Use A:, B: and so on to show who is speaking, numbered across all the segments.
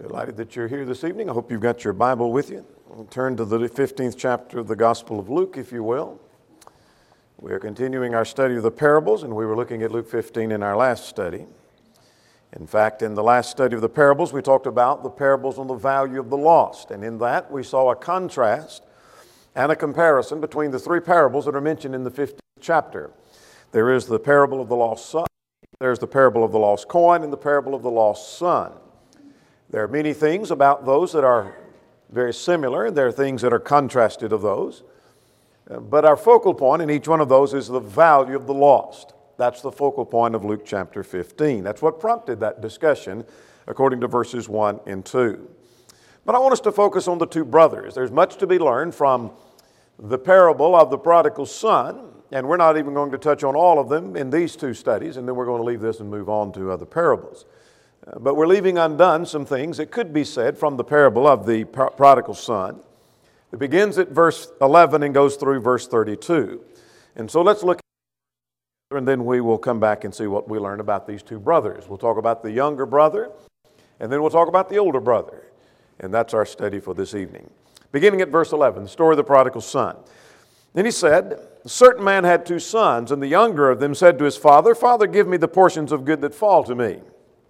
A: Delighted that you're here this evening. I hope you've got your Bible with you. We'll turn to the 15th chapter of the Gospel of Luke, if you will. We are continuing our study of the parables, and we were looking at Luke 15 in our last study. In fact, in the last study of the parables, we talked about the parables on the value of the lost. And in that, we saw a contrast and a comparison between the three parables that are mentioned in the 15th chapter. There is the parable of the lost son, there's the parable of the lost coin, and the parable of the lost son. There are many things about those that are very similar. There are things that are contrasted of those. But our focal point in each one of those is the value of the lost. That's the focal point of Luke chapter 15. That's what prompted that discussion according to verses 1 and 2. But I want us to focus on the two brothers. There's much to be learned from the parable of the prodigal son, and we're not even going to touch on all of them in these two studies, and then we're going to leave this and move on to other parables. But we're leaving undone some things that could be said from the parable of the prodigal son. It begins at verse 11 and goes through verse 32. And so let's look at it, and then we will come back and see what we learn about these two brothers. We'll talk about the younger brother, and then we'll talk about the older brother. And that's our study for this evening. Beginning at verse 11, the story of the prodigal son. Then he said, "A certain man had two sons, and the younger of them said to his father, 'Father, give me the portions of good that fall to me.'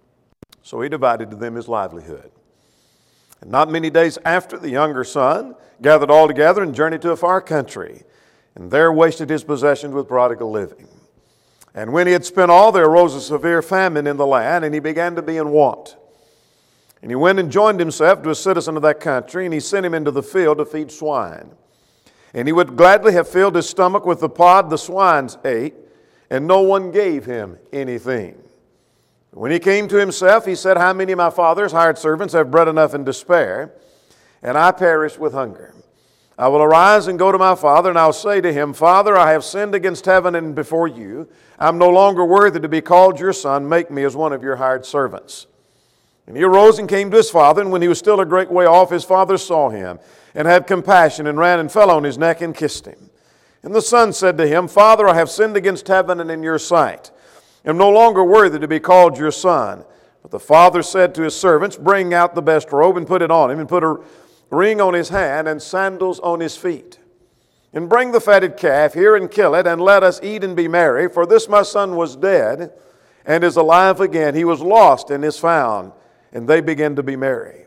A: So he divided to them his livelihood. And not many days after, the younger son gathered all together and journeyed to a far country, and there wasted his possessions with prodigal living. And when he had spent all, there arose a severe famine in the land, and he began to be in want. And he went and joined himself to a citizen of that country, and he sent him into the field to feed swine. And he would gladly have filled his stomach with the pod the swines ate, and no one gave him anything. When he came to himself, he said, 'How many of my father's hired servants have bread enough and to spare, and I perish with hunger? I will arise and go to my father, and I'll say to him, Father, I have sinned against heaven and before you. I'm no longer worthy to be called your son. Make me as one of your hired servants.' And he arose and came to his father, and when he was still a great way off, his father saw him, and had compassion, and ran and fell on his neck and kissed him. And the son said to him, Father, I have sinned against heaven and in your sight. Am no longer worthy to be called your son. But the father said to his servants, Bring out the best robe and put it on him, and put a ring on his hand and sandals on his feet. And bring the fatted calf here and kill it, and let us eat and be merry. For this my son was dead and is alive again. He was lost and is found. And they began to be merry.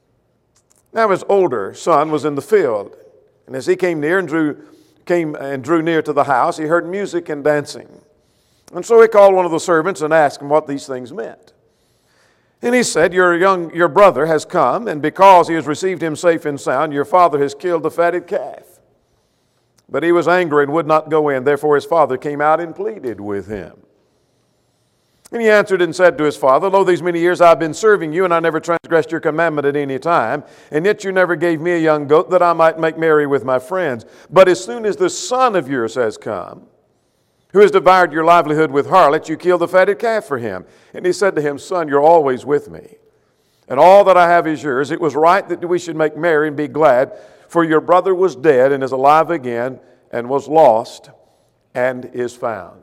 A: Now his older son was in the field. And as he came near and drew near to the house, he heard music and dancing. And so he called one of the servants and asked him what these things meant. And he said, Your brother has come, and because he has received him safe and sound, your father has killed the fatted calf. But he was angry and would not go in. Therefore his father came out and pleaded with him. And he answered and said to his father, Lo, these many years I have been serving you, and I never transgressed your commandment at any time. And yet you never gave me a young goat that I might make merry with my friends. But as soon as this son of yours has come, who has devoured your livelihood with harlots, you killed the fatted calf for him. And he said to him, Son, you're always with me, and all that I have is yours. It was right that we should make merry and be glad, for your brother was dead and is alive again, and was lost and is found.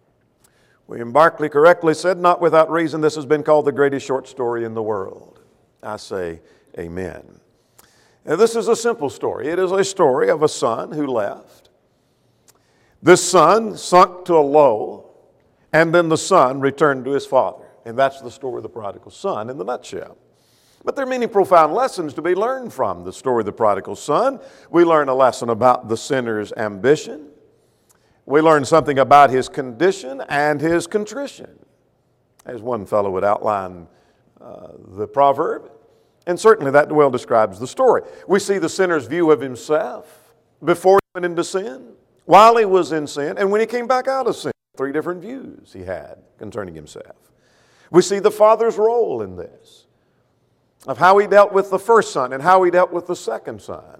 A: William Barclay correctly said, not without reason, this has been called the greatest short story in the world. I say amen. Now, this is a simple story. It is a story of a son who left. This son sunk to a low, and then the son returned to his father. And that's the story of the prodigal son in the nutshell. But there are many profound lessons to be learned from the story of the prodigal son. We learn a lesson about the sinner's ambition. We learn something about his condition and his contrition, as one fellow would outline the proverb. And certainly that well describes the story. We see the sinner's view of himself before he went into sin, while he was in sin, and when he came back out of sin. Three different views he had concerning himself. We see the father's role in this, of how he dealt with the first son and how he dealt with the second son.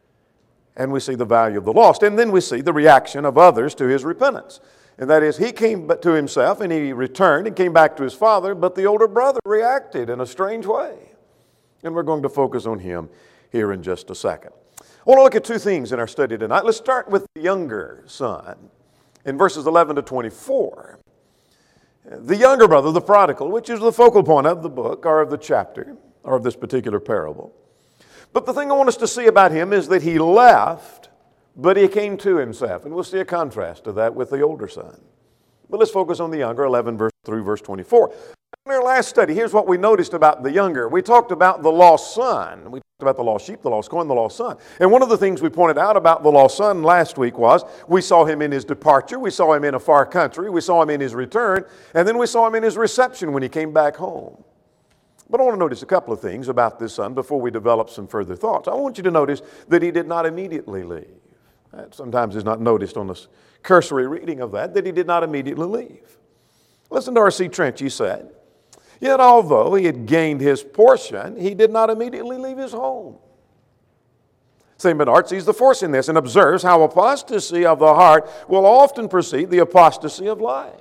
A: And we see the value of the lost. And then we see the reaction of others to his repentance. And that is, he came to himself and he returned and came back to his father, but the older brother reacted in a strange way. And we're going to focus on him here in just a second. I want to look at two things in our study tonight. Let's start with the younger son in verses 11 to 24. The younger brother, the prodigal, which is the focal point of the book or of the chapter, or of this particular parable. But the thing I want us to see about him is that he left, but he came to himself. And we'll see a contrast to that with the older son. But let's focus on the younger, 11 verse through verse 24. In our last study, here's what we noticed about the younger. We talked about the lost son. We talked about the lost sheep, the lost coin, the lost son. And one of the things we pointed out about the lost son last week was we saw him in his departure, we saw him in a far country, we saw him in his return, and then we saw him in his reception when he came back home. But I want to notice a couple of things about this son before we develop some further thoughts. I want you to notice that he did not immediately leave. That sometimes is not noticed on this cursory reading of that he did not immediately leave. Listen to R.C. Trench, he said, "Yet although he had gained his portion, he did not immediately leave his home." St. Bernard sees the force in this and observes how apostasy of the heart will often precede the apostasy of life.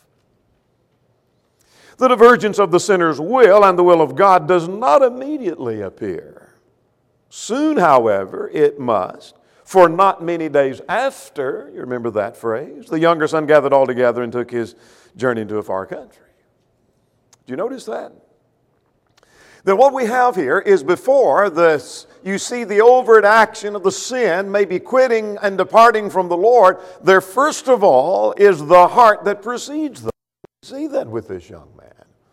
A: The divergence of the sinner's will and the will of God does not immediately appear. Soon, however, it must, for not many days after, you remember that phrase, the younger son gathered all together and took his journey into a far country. Do you notice that? Then what we have here is before this, you see the overt action of the sin, maybe quitting and departing from the Lord, there first of all is the heart that precedes them. See that with this young man.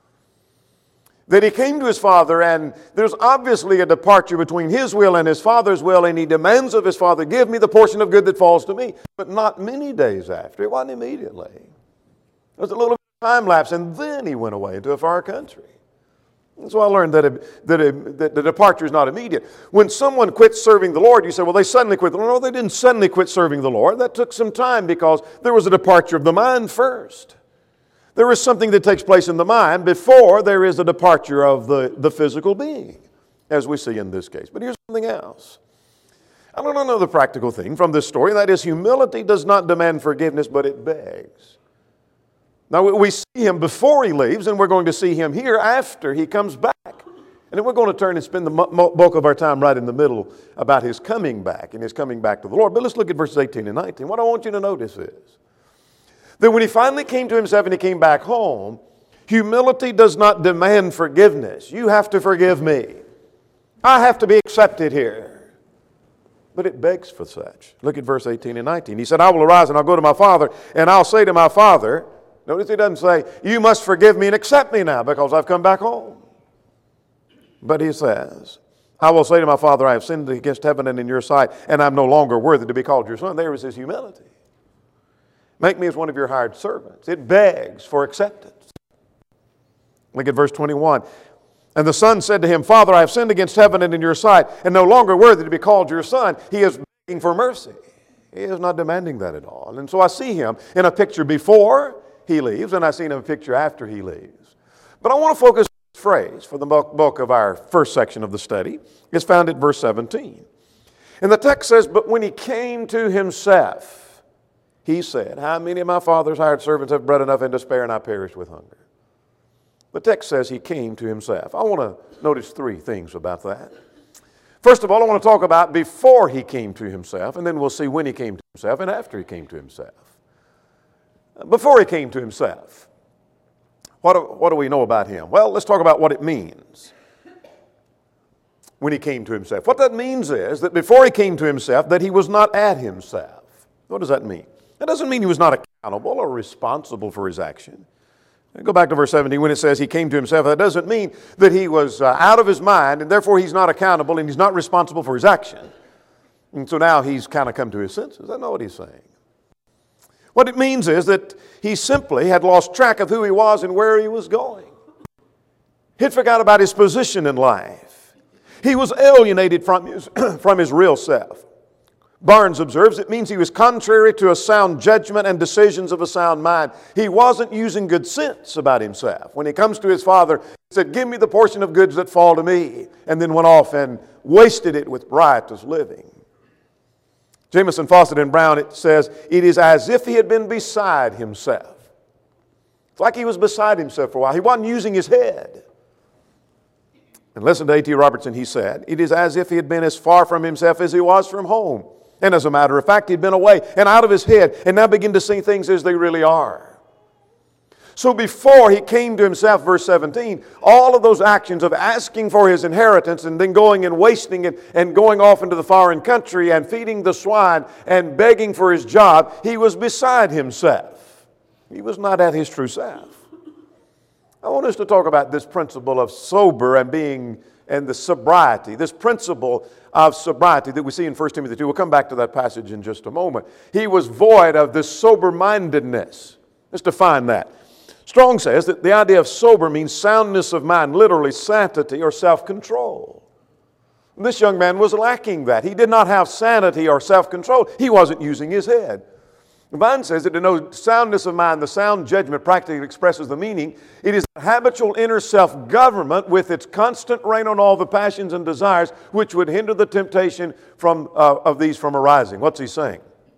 A: That he came to his father, and there's obviously a departure between his will and his father's will, and he demands of his father, "Give me the portion of good that falls to me." But not many days after. It wasn't immediately. There was a little time lapse, and then he went away into a far country. And so I learned that the departure is not immediate. When someone quits serving the Lord, you say, well, they suddenly quit the Lord. No, they didn't suddenly quit serving the Lord. That took some time because there was a departure of the mind first. There is something that takes place in the mind before there is a departure of the physical being, as we see in this case. But here's something else. I learned another practical thing from this story, and that is humility does not demand forgiveness, but it begs. Now, we see him before he leaves, and we're going to see him here after he comes back. And then we're going to turn and spend the bulk of our time right in the middle about his coming back and his coming back to the Lord. But let's look at verses 18 and 19. What I want you to notice is that when he finally came to himself and he came back home, humility does not demand forgiveness. You have to forgive me. I have to be accepted here. But it begs for such. Look at verse 18 and 19. He said, "I will arise and I'll go to my father, and I'll say to my father," notice he doesn't say, "You must forgive me and accept me now because I've come back home." But he says, "I will say to my father, I have sinned against heaven and in your sight, and I'm no longer worthy to be called your son." There is his humility. "Make me as one of your hired servants." It begs for acceptance. Look at verse 21. "And the son said to him, Father, I have sinned against heaven and in your sight, and no longer worthy to be called your son." He is begging for mercy. He is not demanding that at all. And so I see him in a picture before he leaves, and I see him in a picture after he leaves. But I want to focus on this phrase for the bulk of our first section of the study. It's found at verse 17. And the text says, "But when he came to himself, he said, How many of my father's hired servants have bread enough and to spare, and I perished with hunger?" The text says he came to himself. I want to notice three things about that. First of all, I want to talk about before he came to himself, and then we'll see when he came to himself and after he came to himself. Before he came to himself, what do we know about him? Well, let's talk about what it means when he came to himself. What that means is that before he came to himself, that he was not at himself. What does that mean? That doesn't mean he was not accountable or responsible for his action. Go back to verse 17 when it says he came to himself. That doesn't mean that he was out of his mind and therefore he's not accountable and he's not responsible for his action. And so now he's kind of come to his senses. That's not what he's saying. What it means is that he simply had lost track of who he was and where he was going. He'd forgot about his position in life. He was alienated from his real self. Barnes observes it means he was contrary to a sound judgment and decisions of a sound mind. He wasn't using good sense about himself. When he comes to his father, he said, "Give me the portion of goods that fall to me," and then went off and wasted it with riotous living. Jameson, Fawcett, and Brown, it says, it is as if he had been beside himself. It's like he was beside himself for a while. He wasn't using his head. And listen to A.T. Robertson, he said, it is as if he had been as far from himself as he was from home. And as a matter of fact, he'd been away and out of his head and now begin to see things as they really are. So before he came to himself, verse 17, all of those actions of asking for his inheritance and then going and wasting it and going off into the foreign country and feeding the swine and begging for his job, he was beside himself. He was not at his true self. I want us to talk about this principle of sober and the sobriety, this principle of sobriety that we see in 1 Timothy 2. We'll come back to that passage in just a moment. He was void of this sober-mindedness. Let's define that. Strong says that the idea of sober means soundness of mind, literally sanctity or self-control. This young man was lacking that. He did not have sanity or self-control. He wasn't using his head. The Bible says that to know soundness of mind, the sound judgment practically expresses the meaning. It is habitual inner self-government with its constant rein on all the passions and desires which would hinder the temptation of these from arising. What's he saying?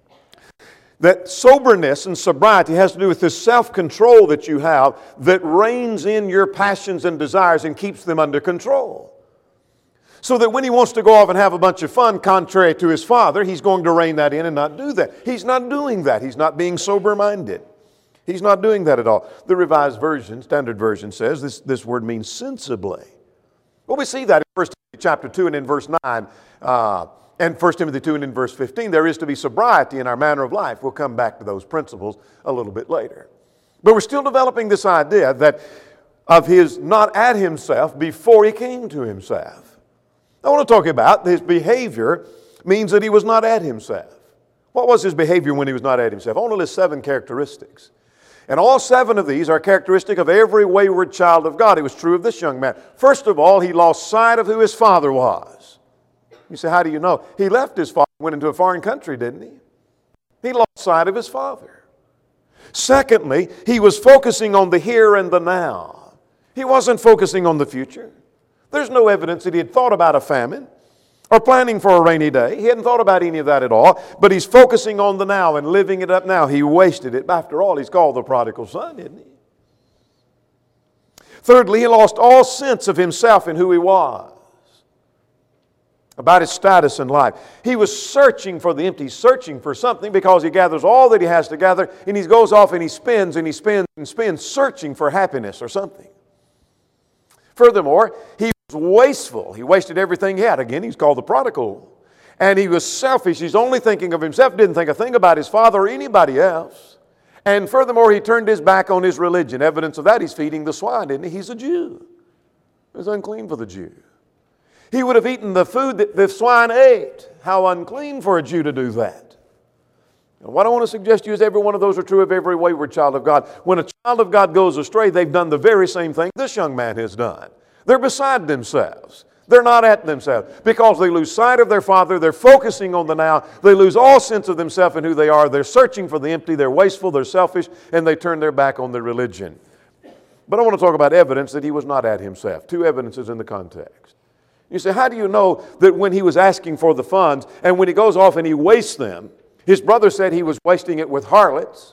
A: That soberness and sobriety has to do with this self-control that you have that reins in your passions and desires and keeps them under control. So that when he wants to go off and have a bunch of fun, contrary to his father, he's going to rein that in and not do that. He's not doing that. He's not being sober-minded. He's not doing that at all. The Revised Version, Standard Version, says this word means sensibly. Well, we see that in 1 Timothy chapter 2 and in verse 9. And 1 Timothy 2 and in verse 15, there is to be sobriety in our manner of life. We'll come back to those principles a little bit later. But we're still developing this idea that of his not at himself before he came to himself. I want to talk about his behavior means that he was not at himself. What was his behavior when he was not at himself? I want to list 7 characteristics. And all 7 of these are characteristic of every wayward child of God. It was true of this young man. First of all, he lost sight of who his father was. You say, how do you know? He left his father and went into a foreign country, didn't he? He lost sight of his father. Secondly, he was focusing on the here and the now. He wasn't focusing on the future. There's no evidence that he had thought about a famine or planning for a rainy day. He hadn't thought about any of that at all, but he's focusing on the now and living it up now. He wasted it. After all, he's called the prodigal son, isn't he? Thirdly, he lost all sense of himself and who he was, about his status in life. He was searching for the empty, searching for something because he gathers all that he has to gather, and he goes off and he spins and he spins and spins, searching for happiness or something. Furthermore, he was wasteful. He wasted everything he had. Again, he's called the prodigal. And he was selfish. He's only thinking of himself, didn't think a thing about his father or anybody else. And furthermore, he turned his back on his religion. Evidence of that, he's feeding the swine, isn't he? He's a Jew. It was unclean for the Jew. He would have eaten the food that the swine ate. How unclean for a Jew to do that. And what I want to suggest to you is every one of those are true of every wayward child of God. When a child of God goes astray, they've done the very same thing this young man has done. They're beside themselves. They're not at themselves. Because they lose sight of their father, they're focusing on the now, they lose all sense of themselves and who they are. They're searching for the empty, they're wasteful, they're selfish, and they turn their back on their religion. But I want to talk about evidence that he was not at himself. 2 evidences in the context. You say, how do you know that when he was asking for the funds and when he goes off and he wastes them, his brother said he was wasting it with harlots,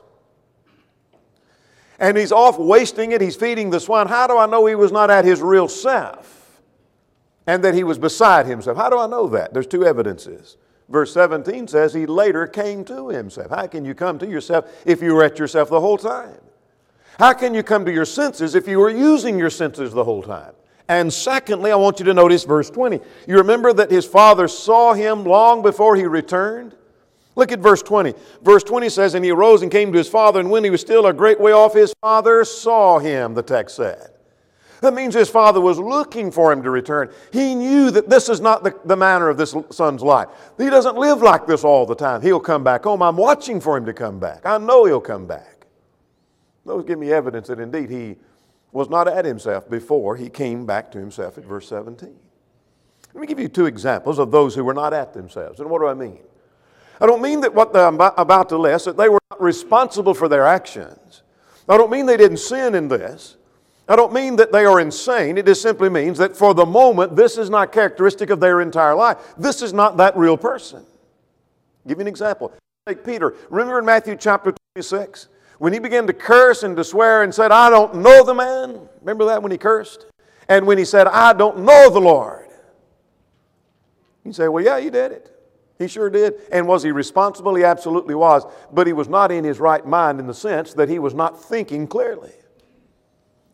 A: and he's off wasting it, he's feeding the swine. How do I know he was not at his real self and that he was beside himself? How do I know that? There's 2 evidences. Verse 17 says he later came to himself. How can you come to yourself if you were at yourself the whole time? How can you come to your senses if you were using your senses the whole time? And secondly, I want you to notice verse 20. You remember that his father saw him long before he returned? Look at verse 20. Verse 20 says, and he arose and came to his father, and when he was still a great way off, his father saw him, the text said. That means his father was looking for him to return. He knew that this is not the manner of this son's life. He doesn't live like this all the time. He'll come back home. I'm watching for him to come back. I know he'll come back. Those give me evidence that indeed he was not at himself before he came back to himself at verse 17. Let me give you 2 examples of those who were not at themselves. And what do I mean? I don't mean that what I'm about to list, that they were not responsible for their actions. I don't mean they didn't sin in this. I don't mean that they are insane. It just simply means that for the moment, this is not characteristic of their entire life. This is not that real person. I'll give you an example. Take Peter. Remember in Matthew chapter 26? When he began to curse and to swear and said, I don't know the man. Remember that when he cursed? And when he said, I don't know the Lord. You say, well, yeah, he did it. He sure did. And was he responsible? He absolutely was. But he was not in his right mind in the sense that he was not thinking clearly.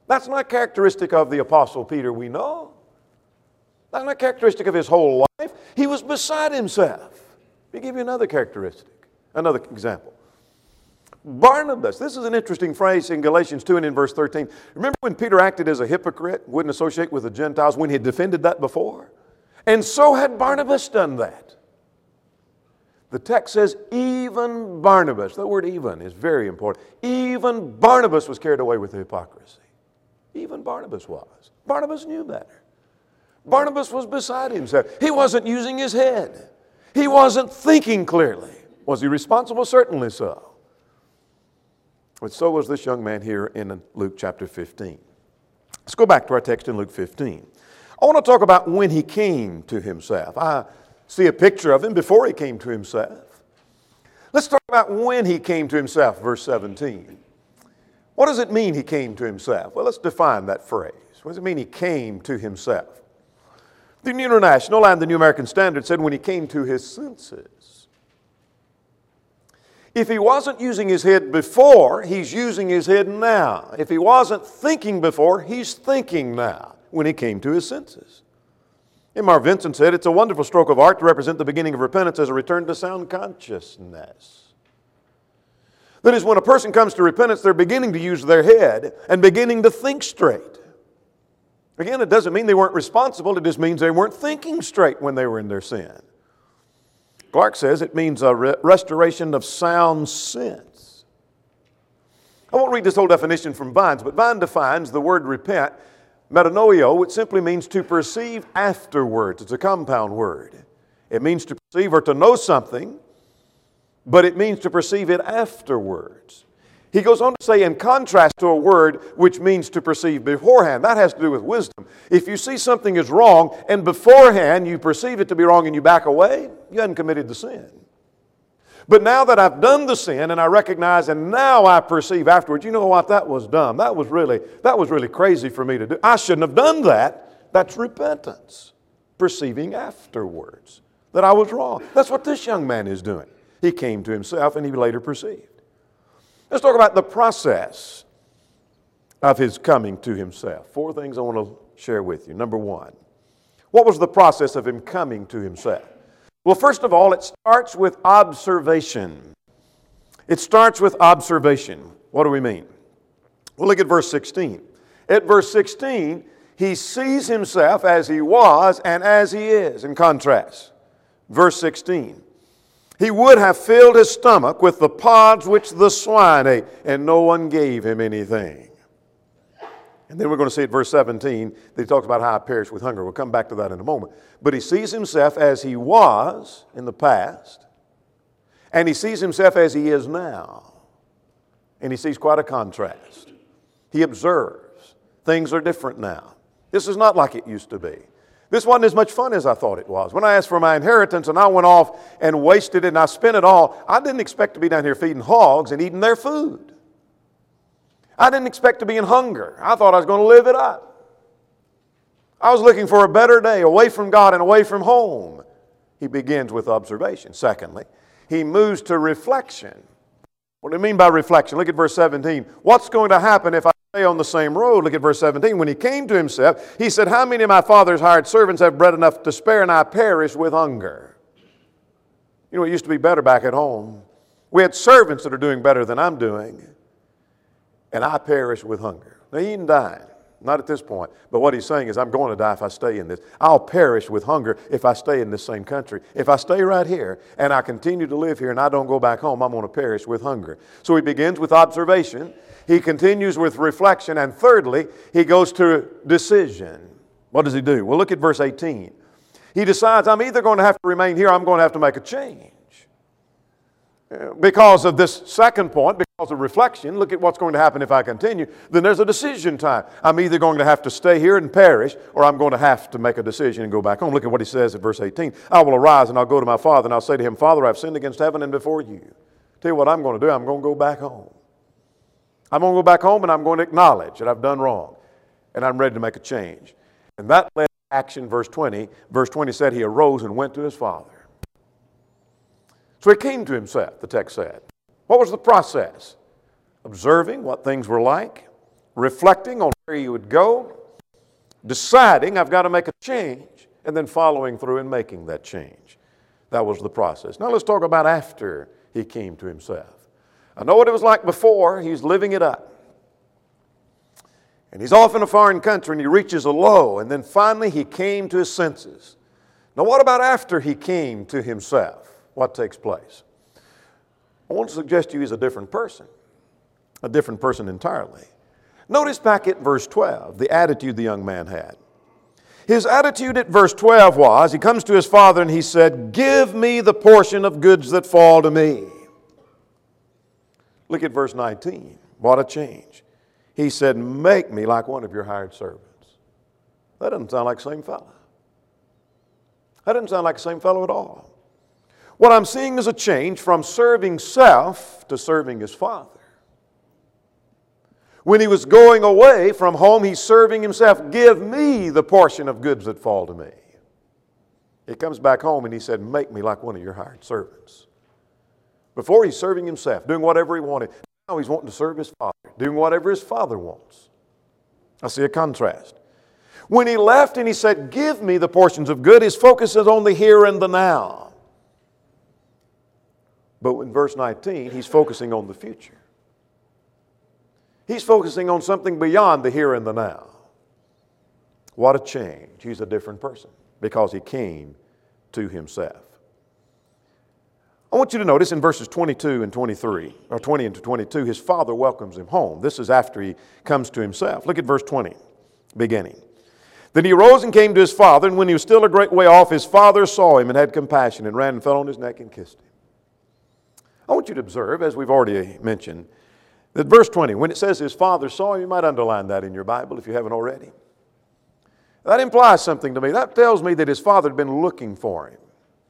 A: That's not characteristic of the Apostle Peter we know. That's not characteristic of his whole life. He was beside himself. Let me give you another characteristic, another example. Barnabas, this is an interesting phrase in Galatians 2 and in verse 13. Remember when Peter acted as a hypocrite, wouldn't associate with the Gentiles, when he had defended that before? And so had Barnabas done that. The text says, even Barnabas, the word even is very important. Even Barnabas was carried away with the hypocrisy. Even Barnabas was. Barnabas knew better. Barnabas was beside himself. He wasn't using his head. He wasn't thinking clearly. Was he responsible? Certainly so. But so was this young man here in Luke chapter 15. Let's go back to our text in Luke 15. I want to talk about when he came to himself. I see a picture of him before he came to himself. Let's talk about when he came to himself, verse 17. What does it mean he came to himself? Well, let's define that phrase. What does it mean he came to himself? The New International and the New American Standard said when he came to his senses. If he wasn't using his head before, he's using his head now. If he wasn't thinking before, he's thinking now when he came to his senses. M.R. Vincent said, it's a wonderful stroke of art to represent the beginning of repentance as a return to sound consciousness. That is, when a person comes to repentance, they're beginning to use their head and beginning to think straight. Again, it doesn't mean they weren't responsible. It just means they weren't thinking straight when they were in their sin. Clark says it means a restoration of sound sense. I won't read this whole definition from Vines, but Vine defines the word repent, metanoio, which simply means to perceive afterwards. It's a compound word. It means to perceive or to know something, but it means to perceive it afterwards. He goes on to say, in contrast to a word which means to perceive beforehand. That has to do with wisdom. If you see something is wrong and beforehand you perceive it to be wrong and you back away, you haven't committed the sin. But now that I've done the sin and I recognize and now I perceive afterwards, you know what, that was dumb. That was really crazy for me to do. I shouldn't have done that. That's repentance. Perceiving afterwards that I was wrong. That's what this young man is doing. He came to himself and he later perceived. Let's talk about the process of his coming to himself. 4 things I want to share with you. Number 1, what was the process of him coming to himself? Well, first of all, it starts with observation. It starts with observation. What do we mean? Well, look at verse 16. At verse 16, he sees himself as he was and as he is, in contrast. Verse 16. He would have filled his stomach with the pods which the swine ate, and no one gave him anything. And then we're going to see at verse 17 that he talks about how I perished with hunger. We'll come back to that in a moment. But he sees himself as he was in the past, and he sees himself as he is now. And he sees quite a contrast. He observes. Things are different now. This is not like it used to be. This wasn't as much fun as I thought it was. When I asked for my inheritance and I went off and wasted it and I spent it all, I didn't expect to be down here feeding hogs and eating their food. I didn't expect to be in hunger. I thought I was going to live it up. I was looking for a better day, away from God and away from home. He begins with observation. Secondly, he moves to reflection. What do you mean by reflection? Look at verse 17. What's going to happen if I stay on the same road? Look at verse 17. When he came to himself, he said, how many of my father's hired servants have bread enough to spare, and I perish with hunger? You know, it used to be better back at home. We had servants that are doing better than I'm doing, and I perish with hunger. Now, he ain't dying. Not at this point. But what he's saying is, I'm going to die if I stay in this. I'll perish with hunger if I stay in this same country. If I stay right here and I continue to live here and I don't go back home, I'm going to perish with hunger. So he begins with observation. He continues with reflection. And thirdly, he goes to decision. What does he do? Well, look at verse 18. He decides, I'm either going to have to remain here or I'm going to have to make a change. Because of this second point, because of reflection, look at what's going to happen if I continue, then there's a decision time. I'm either going to have to stay here and perish, or I'm going to have to make a decision and go back home. Look at what he says at verse 18. I will arise and I'll go to my father and I'll say to him, Father, I've sinned against heaven and before you. Tell you what I'm going to do, I'm going to go back home. I'm going to go back home and I'm going to acknowledge that I've done wrong. And I'm ready to make a change. And that led to action, verse 20. Verse 20 said he arose and went to his father. So he came to himself, the text said. What was the process? Observing what things were like, reflecting on where he would go, deciding I've got to make a change, and then following through and making that change. That was the process. Now let's talk about after he came to himself. I know what it was like before. He's living it up. And he's off in a foreign country and he reaches a low, and then finally he came to his senses. Now what about after he came to himself? What takes place? I want to suggest to you he's a different person entirely. Notice back at verse 12, the attitude the young man had. His attitude at verse 12 was, he comes to his father and he said, "Give me the portion of goods that fall to me." Look at verse 19. What a change. He said, "Make me like one of your hired servants." That doesn't sound like the same fellow. That doesn't sound like the same fellow at all. What I'm seeing is a change from serving self to serving his father. When he was going away from home, he's serving himself. "Give me the portion of goods that fall to me." He comes back home and he said, "Make me like one of your hired servants." Before he's serving himself, doing whatever he wanted. Now he's wanting to serve his father, doing whatever his father wants. I see a contrast. When he left and he said, "Give me the portions of good," his focus is on the here and the now. But in verse 19, he's focusing on the future. He's focusing on something beyond the here and the now. What a change. He's a different person because he came to himself. I want you to notice in verses 22 and 23, or 20 and 22, his father welcomes him home. This is after he comes to himself. Look at verse 20, beginning. "Then he arose and came to his father, and when he was still a great way off, his father saw him and had compassion and ran and fell on his neck and kissed him." I want you to observe, as we've already mentioned, that verse 20, when it says his father saw him, you might underline that in your Bible if you haven't already. That implies something to me. That tells me that his father had been looking for him.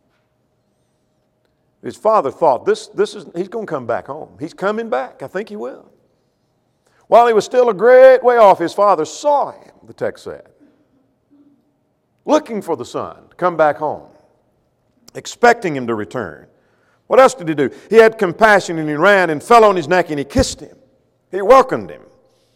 A: His father thought, he's going to come back home. He's coming back. I think he will. While he was still a great way off, his father saw him, the text said, looking for the son to come back home, expecting him to return. What else did he do? He had compassion and he ran and fell on his neck and he kissed him. He welcomed him.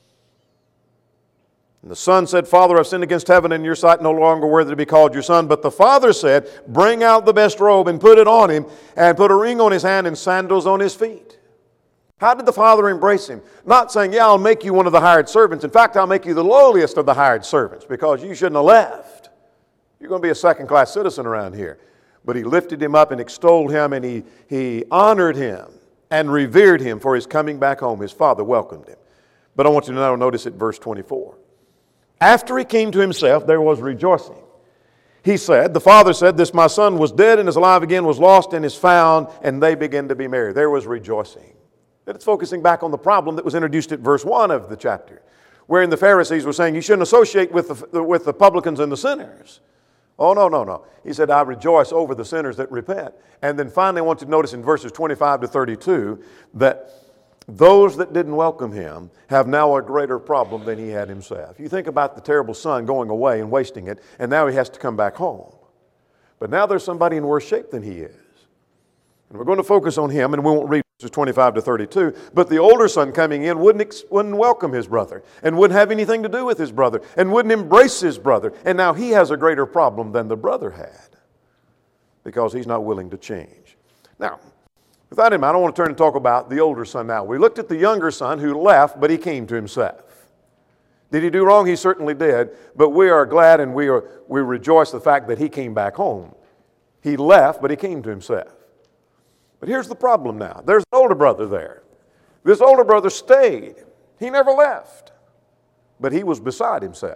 A: And the son said, "Father, I've sinned against heaven and in your sight, no longer worthy to be called your son." But the father said, "Bring out the best robe and put it on him, and put a ring on his hand and sandals on his feet." How did the father embrace him? Not saying, "Yeah, I'll make you one of the hired servants. In fact, I'll make you the lowliest of the hired servants because you shouldn't have left. You're going to be a second-class citizen around here." But he lifted him up and extolled him, and he honored him and revered him for his coming back home. His father welcomed him. But I want you to now notice at verse 24. After he came to himself, there was rejoicing. He said, the father said, "This my son was dead and is alive again, was lost and is found," and they began to be merry. There was rejoicing. It's focusing back on the problem that was introduced at verse 1 of the chapter, wherein the Pharisees were saying, "You shouldn't associate with the publicans and the sinners." Oh, no. He said, "I rejoice over the sinners that repent." And then finally, I want you to notice in verses 25 to 32 that those that didn't welcome him have now a greater problem than he had himself. You think about the terrible son going away and wasting it, and now he has to come back home. But now there's somebody in worse shape than he is. And we're going to focus on him, and we won't read verses 25 to 32. But the older son coming in wouldn't welcome his brother, and wouldn't have anything to do with his brother, and wouldn't embrace his brother. And now he has a greater problem than the brother had, because he's not willing to change. Now, with that in mind, I want to turn and talk about the older son now. We looked at the younger son who left, but he came to himself. Did he do wrong? He certainly did. But we are glad and we rejoice the fact that he came back home. He left, but he came to himself. But here's the problem now. There's an older brother there. This older brother stayed. He never left. But he was beside himself.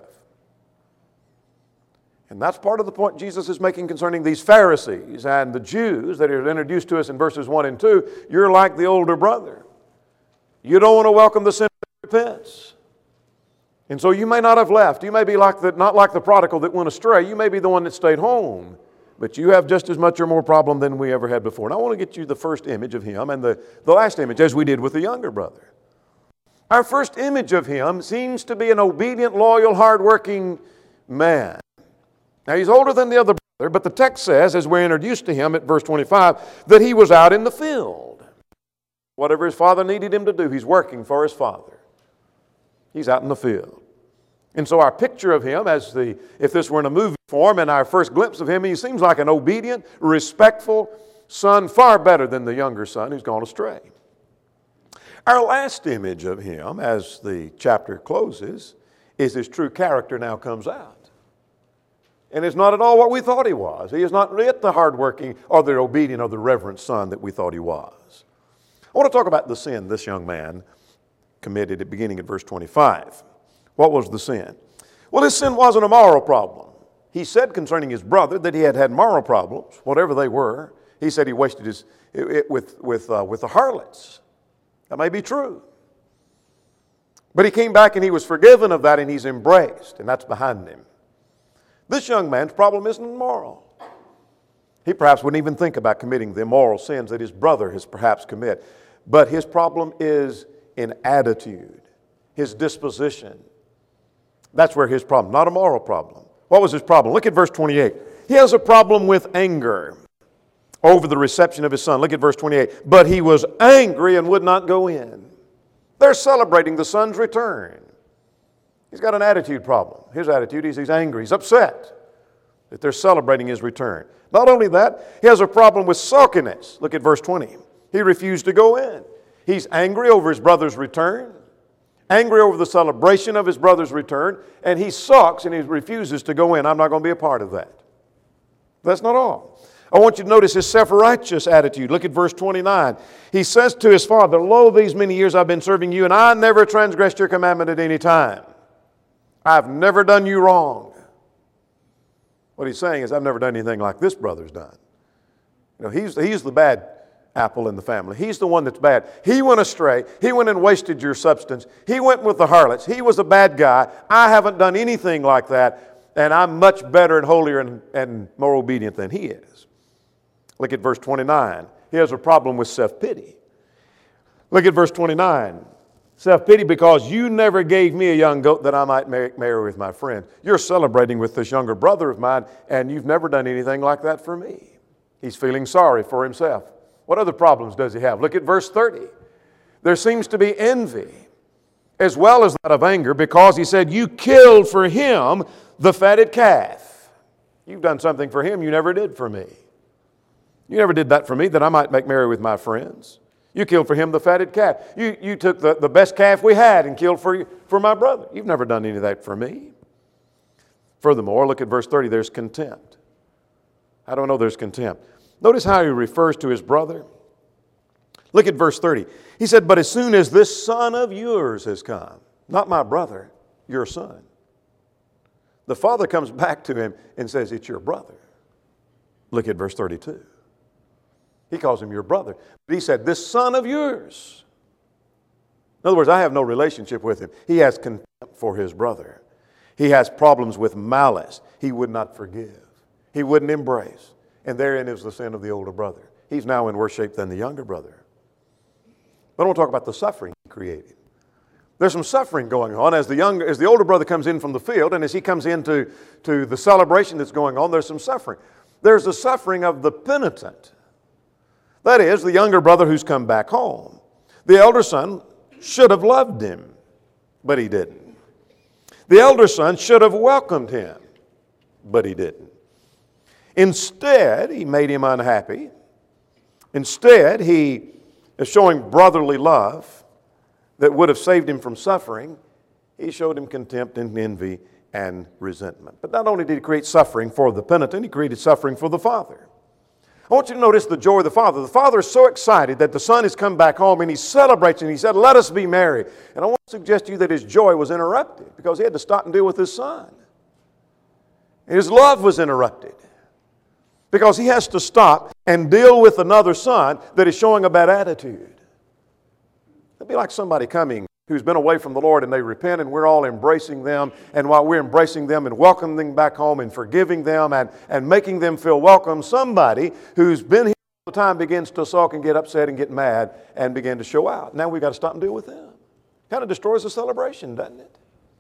A: And that's part of the point Jesus is making concerning these Pharisees and the Jews that are introduced to us in verses 1 and 2. You're like the older brother. You don't want to welcome the sinner that repents. And so you may not have left. You may be not like the prodigal that went astray. You may be the one that stayed home. But you have just as much or more problem than we ever had before. And I want to get you the first image of him and the last image, as we did with the younger brother. Our first image of him seems to be an obedient, loyal, hardworking man. Now, he's older than the other brother, but the text says, as we're introduced to him at verse 25, that he was out in the field. Whatever his father needed him to do, he's working for his father. He's out in the field. And so our picture of him, if this were in a movie form, and our first glimpse of him, he seems like an obedient, respectful son, far better than the younger son who's gone astray. Our last image of him, as the chapter closes, is his true character now comes out. And it's not at all what we thought he was. He is not yet the hardworking or the obedient or the reverent son that we thought he was. I want to talk about the sin this young man committed beginning at verse 25. What was the sin? Well, his sin wasn't a moral problem. He said concerning his brother that he had moral problems, whatever they were. He said he wasted it with the harlots. That may be true. But he came back and he was forgiven of that and he's embraced, and that's behind him. This young man's problem isn't moral. He perhaps wouldn't even think about committing the immoral sins that his brother has perhaps committed. But his problem is in attitude, his disposition. That's where his problem, not a moral problem. What was his problem? Look at verse 28. He has a problem with anger over the reception of his son. Look at verse 28. But he was angry and would not go in. They're celebrating the son's return. He's got an attitude problem. His attitude is he's angry. He's upset that they're celebrating his return. Not only that, he has a problem with sulkiness. Look at verse 20. He refused to go in. He's angry over his brother's return, angry over the celebration of his brother's return, and he sulks and he refuses to go in. I'm not going to be a part of that. That's not all. I want you to notice his self-righteous attitude. Look at verse 29. He says to his father, "Lo, these many years I've been serving you, and I never transgressed your commandment at any time. I've never done you wrong." What he's saying is, I've never done anything like this brother's done. You know, he's the bad apple in the family. He's the one that's bad. He went astray. He went and wasted your substance. He went with the harlots. He was a bad guy. I haven't done anything like that, and I'm much better and holier and more obedient than he is. Look at verse 29. He has a problem with self-pity. Look at verse 29. Self-pity because you never gave me a young goat that I might marry with my friend. You're celebrating with this younger brother of mine, and you've never done anything like that for me. He's feeling sorry for himself. What other problems does he have? Look at verse 30. There seems to be envy as well as that of anger because he said, you killed for him the fatted calf. You've done something for him you never did for me. You never did that for me that I might make merry with my friends. You killed for him the fatted calf. You took the best calf we had and killed for my brother. You've never done any of that for me. Furthermore, look at verse 30. There's contempt. How do I know there's contempt? Notice how he refers to his brother. Look at verse 30. He said, but as soon as this son of yours has come, not my brother, your son. The father comes back to him and says, it's your brother. Look at verse 32. He calls him your brother. But he said, this son of yours. In other words, I have no relationship with him. He has contempt for his brother. He has problems with malice. He would not forgive. He wouldn't embrace. And therein is the sin of the older brother. He's now in worse shape than the younger brother. But I want to talk about the suffering he created. There's some suffering going on as the older brother comes in from the field, and as he comes into the celebration that's going on, there's some suffering. There's the suffering of the penitent. That is, the younger brother who's come back home. The elder son should have loved him, but he didn't. The elder son should have welcomed him, but he didn't. Instead, he made him unhappy. Instead, he is showing brotherly love that would have saved him from suffering. He showed him contempt and envy and resentment. But not only did he create suffering for the penitent, he created suffering for the father. I want you to notice the joy of the father. The father is so excited that the son has come back home and he celebrates and he said, let us be merry. And I want to suggest to you that his joy was interrupted because he had to stop and deal with his son. His love was interrupted because he has to stop and deal with another son that is showing a bad attitude. It'd be like somebody coming who's been away from the Lord and they repent and we're all embracing them. And while we're embracing them and welcoming them back home and forgiving them and making them feel welcome, somebody who's been here all the time begins to sulk and get upset and get mad and begin to show out. Now we've got to stop and deal with them. Kind of destroys the celebration, doesn't it?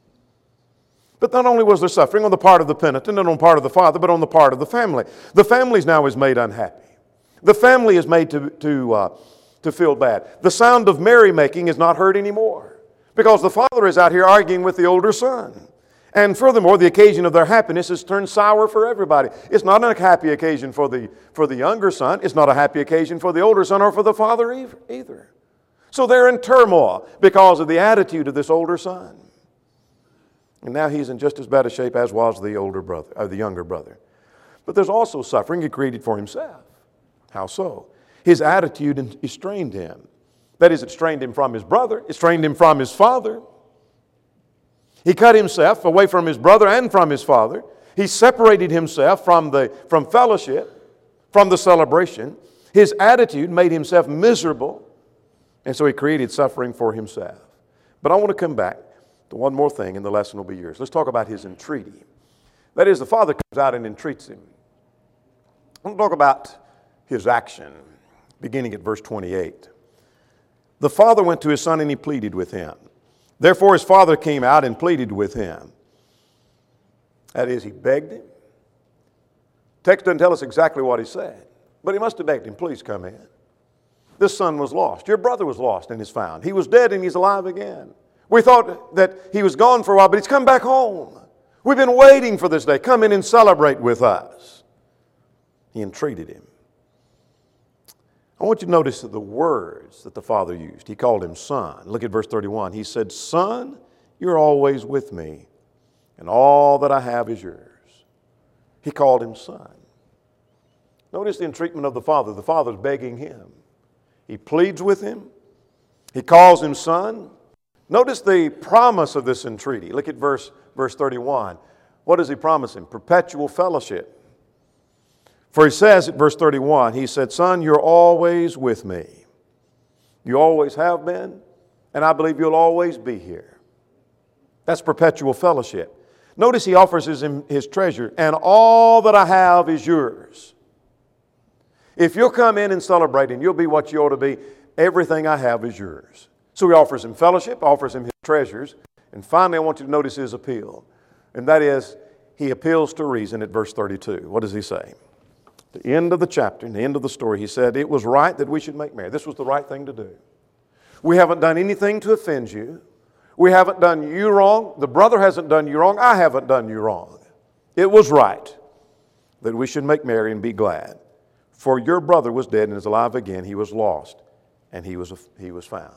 A: But not only was there suffering on the part of the penitent and on the part of the father, but on the part of the family. The family now is made unhappy. The family is made to feel bad. The sound of merrymaking is not heard anymore because the father is out here arguing with the older son. And furthermore, the occasion of their happiness has turned sour for everybody. It's not a happy occasion for the younger son. It's not a happy occasion for the older son or for the father either. So they're in turmoil because of the attitude of this older son. And now he's in just as bad a shape as was the older brother, or the younger brother. But there's also suffering he created for himself. How so? His attitude estranged him. That is, it strained him from his brother. It strained him from his father. He cut himself away from his brother and from his father. He separated himself from fellowship, from the celebration. His attitude made himself miserable. And so he created suffering for himself. But I want to come back to one more thing, and the lesson will be yours. Let's talk about his entreaty. That is, the father comes out and entreats him. I want to talk about his action, beginning at verse 28. The father went to his son and he pleaded with him. Therefore his father came out and pleaded with him. That is, he begged him. Text doesn't tell us exactly what he said, but he must have begged him, please come in. This son was lost. Your brother was lost and is found. He was dead and he's alive again. We thought that he was gone for a while, but he's come back home. We've been waiting for this day. Come in and celebrate with us. He entreated him. I want you to notice the words that the father used. He called him son. Look at verse 31. He said, son, you're always with me, and all that I have is yours. He called him son. Notice the entreatment of the father. The father's begging him. He pleads with him. He calls him son. Notice the promise of this entreaty. Look at verse 31. What does he promise him? Perpetual fellowship. For he says at verse 31, he said, son, you're always with me. You always have been, and I believe you'll always be here. That's perpetual fellowship. Notice he offers his treasure, and all that I have is yours. If you'll come in and celebrate and you'll be what you ought to be, everything I have is yours. So he offers him fellowship, offers him his treasures, and finally I want you to notice his appeal. And that is, he appeals to reason at verse 32. What does he say? At the end of the chapter, in the end of the story, he said, it was right that we should make merry. This was the right thing to do. We haven't done anything to offend you. We haven't done you wrong. The brother hasn't done you wrong. I haven't done you wrong. It was right that we should make merry and be glad. For your brother was dead and is alive again. He was lost and he was found.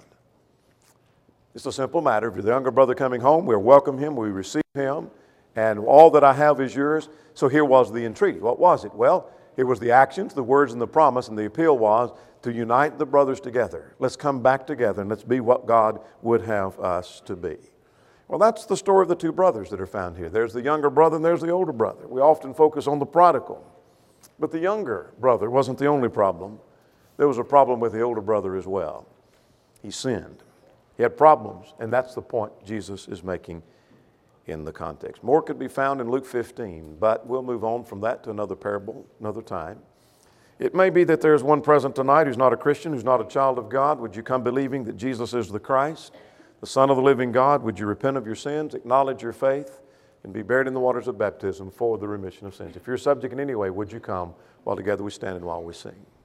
A: It's a simple matter. If you're the younger brother coming home, we'll welcome him, we receive him, and all that I have is yours. So here was the entreaty. What was it? Well, here was the actions, the words, and the promise, and the appeal was to unite the brothers together. Let's come back together and let's be what God would have us to be. Well, that's the story of the two brothers that are found here. There's the younger brother and there's the older brother. We often focus on the prodigal. But the younger brother wasn't the only problem. There was a problem with the older brother as well. He sinned. He had problems, and that's the point Jesus is making in the context. More could be found in Luke 15, but we'll move on from that to another parable, another time. It may be that there's one present tonight who's not a Christian, who's not a child of God. Would you come believing that Jesus is the Christ, the Son of the living God? Would you repent of your sins, acknowledge your faith, and be buried in the waters of baptism for the remission of sins? If you're subject in any way, would you come while together we stand and while we sing?